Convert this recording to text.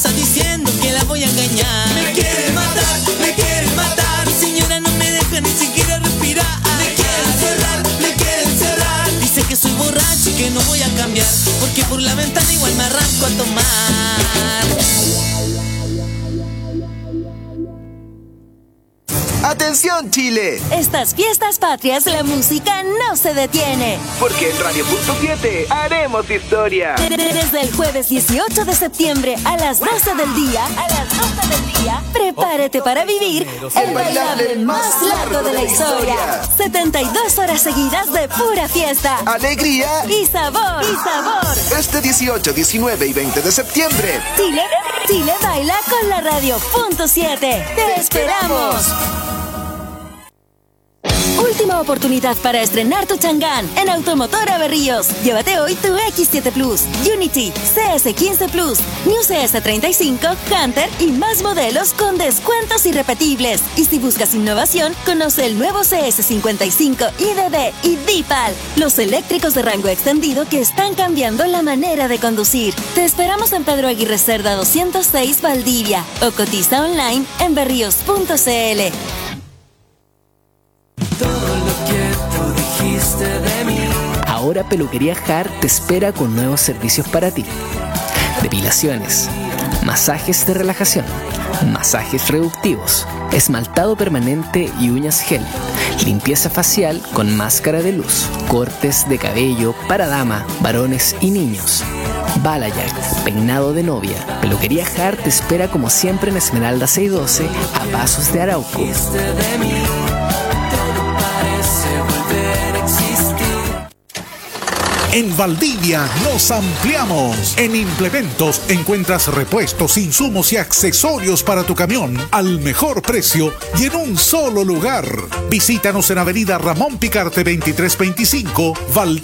pasa diciendo que la voy a engañar. Me quieren matar, me quieren matar. Mi señora no me deja ni siquiera respirar. Me quieren cerrar, me quieren cerrar. Dice que soy borracho y que no voy a cambiar, porque por la ventana igual me arranco a tomar. ¡Atención, Chile! Estas fiestas patrias, la música no se detiene. Porque en Radio Punto 7 haremos historia. Desde el jueves 18 de septiembre a las 12 del día, prepárate para vivir el bailable más largo de la historia. 72 horas seguidas de pura fiesta, alegría y sabor. Este 18, 19 y 20 de septiembre. Chile baila con la Radio Punto 7. ¡Te esperamos! Última oportunidad para estrenar tu Chang'an en Automotora Berríos. Llévate hoy tu X7 Plus, Unity, CS15 Plus, New CS35, Hunter y más modelos con descuentos irrepetibles. Y si buscas innovación, conoce el nuevo CS55, IDD y Dipal, los eléctricos de rango extendido que están cambiando la manera de conducir. Te esperamos en Pedro Aguirre Cerda 206 Valdivia o cotiza online en berríos.cl. Ahora Peluquería Hart te espera con nuevos servicios para ti. Depilaciones, masajes de relajación, masajes reductivos, esmaltado permanente y uñas gel, limpieza facial con máscara de luz, cortes de cabello para dama, varones y niños, balayage, peinado de novia. Peluquería Hart te espera como siempre en Esmeralda 612 a pasos de Arauco. En Valdivia nos ampliamos. En Implementos encuentras repuestos, insumos y accesorios para tu camión al mejor precio y en un solo lugar. Visítanos en Avenida Ramón Picarte 2325, Valdivia.